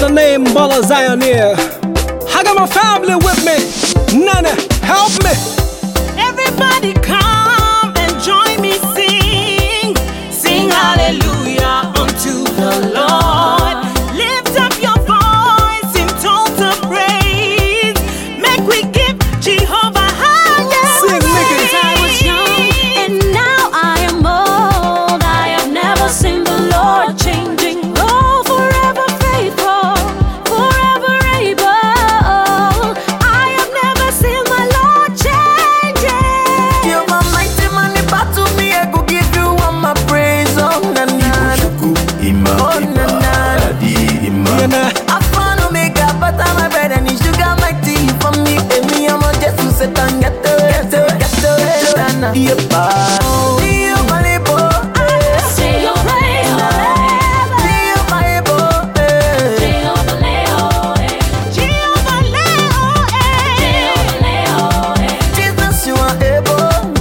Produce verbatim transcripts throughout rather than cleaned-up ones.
the name Bala Zioneer. I got my family with me. Nana, help me. Everybody come and join me sing. Sing hallelujah unto the Lord. Lift up your voice in total praise. Make we give Jehovah higher. Sing, nigga. I was young and now I am old. I have never seen the Lord changing. Oh, forever faithful, forever able. I have never seen my Lord changing. You are mighty man, if I to me, I could give you all my praise. Oh, na na, oh na na. I found Omega, but I'm a bread and it's sugar mighty for me. And me, I'm a just to sit and get the get the get the get the Sing your praise forever. Jehovah Leo, eh. Jesus, you are able.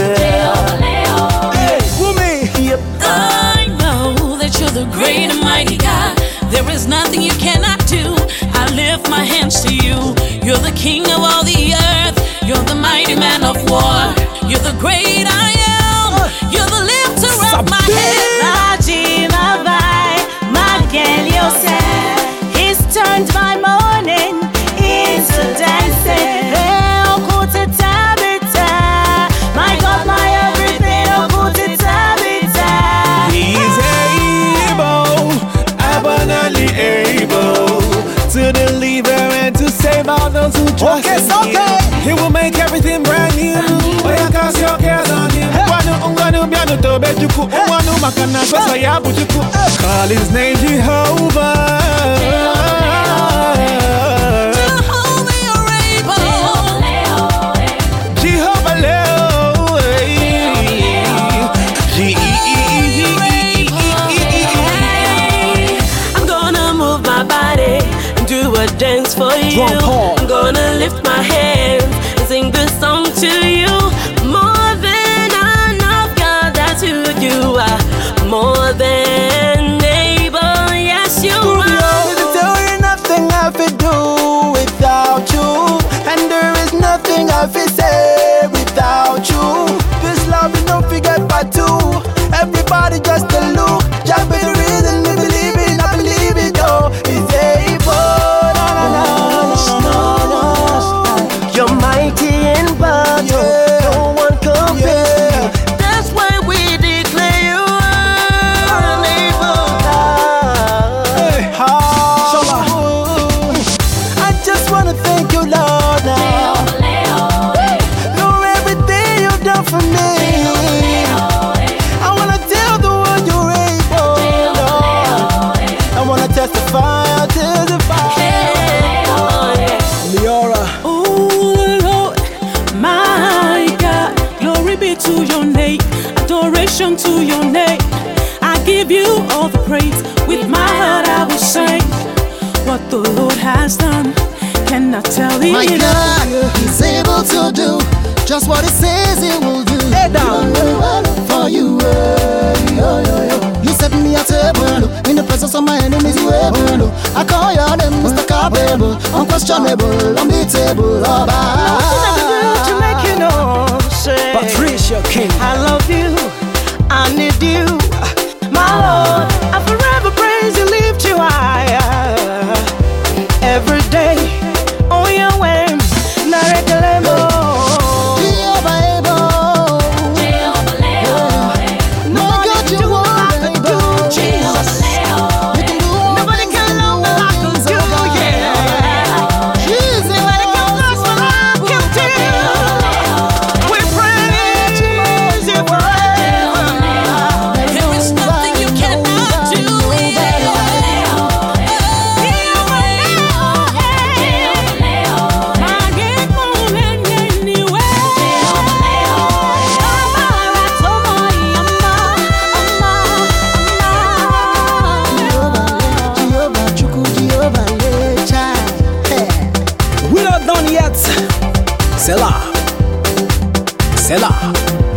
Hey, woman. I know that you're the great and mighty God. There is nothing you cannot do. I lift my hands to you. You're the king of all the earth. You're the mighty man of war. You're the great I am. You're the lifter of my head. He's turned my morning into dancing. My God, my everything. He's able, abundantly able to deliver and to save all those who trust Okay, in okay. Him. He will make everything brand new. Oh, yeah, cast your cares on Him. Wanu unganu bianu tobe juku. Wanu makana kwesa ya bujuku. Call His name Jehovah. Jehovah, you're able. Jehovah Leo. I'm gonna move my body and do a dance for you. Drum Paul. I'm gonna lift my hands and sing this song to you. More than enough, God, that's who you are. More than able, yes you are. There is nothing I could do without you, and there is nothing I could say without you. This love is no forget but two. Everybody just a look. Just be the reason we believe it. I believe it. Oh, it's able. You're mighty in battle. No one compares. That's why we declare you are unable. Hey, I just wanna thank you, Lord, now. For everything you've done for me. I wanna tell the world you're able, Lord. I wanna testify, I'll testify. Leora. Oh Lord, my God, glory be to your name, adoration to your name. I give you all the praise. With my heart I will sing what the Lord has done. Cannot tell you. My God is able to do just what He says He will do. Lay down. For you, eh, yo, yo, yo. You set me at a table in the presence of my enemies. You able. I call your name, Mister Capable, unquestionable, unbeatable. Oh, To make you know, say, Patricia King. I love you, I need you, my Lord. I forever praise you, lift you higher every day. Oh, you win, Narekelemo. Jehovah able. No, God, you are able. Jesus. You can do all Nobody things can and love me all like you things, do, oh God. yeah. Jesus, Nobody can love me like you do. We praise you forever. There is nothing you cannot do. Jehovah, Chuku, Jehovah, Lecha. Hey. We're not done yet. Selah. Selah.